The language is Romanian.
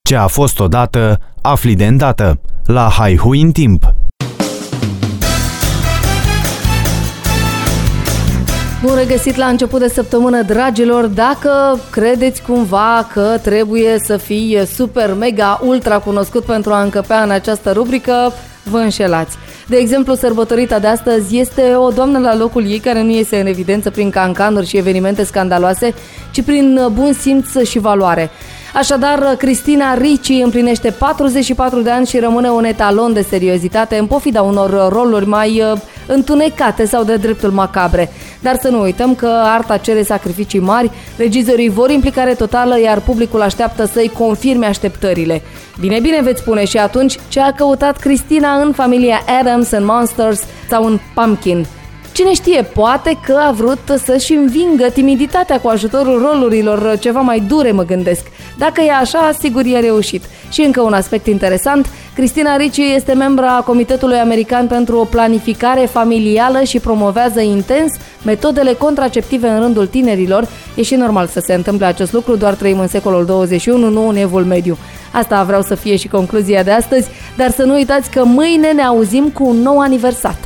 Ce a fost odată, afli de îndată. La Haihui în timp. Bun regăsit la început de săptămână, dragilor. Dacă credeți cumva că trebuie să fii super, mega, ultra cunoscut pentru a încăpea în această rubrică, vă înșelați. De exemplu, sărbătorita de astăzi este o doamnă la locul ei care nu iese în evidență prin cancanuri și evenimente scandaloase, ci prin bun simț și valoare. Așadar, Christina Ricci împlinește 44 de ani și rămâne un etalon de seriozitate în pofida unor roluri mai întunecate sau de dreptul macabre. Dar să nu uităm că arta cere sacrificii mari, regizorii vor implicare totală, iar publicul așteaptă să-i confirme așteptările. Bine, veți spune, și atunci ce a căutat Christina în familia Addams în Monsters sau în Pumpkin? Cine știe, poate că a vrut să-și învingă timiditatea cu ajutorul rolurilor ceva mai dure, mă gândesc. Dacă e așa, sigur e reușit. Și încă un aspect interesant, Christina Ricci este membra Comitetului American pentru o Planificare Familială și promovează intens metodele contraceptive în rândul tinerilor. E și normal să se întâmple acest lucru, doar trăim în secolul 21, nu în evul mediu. Asta vreau să fie și concluzia de astăzi, dar să nu uitați că mâine ne auzim cu un nou aniversat.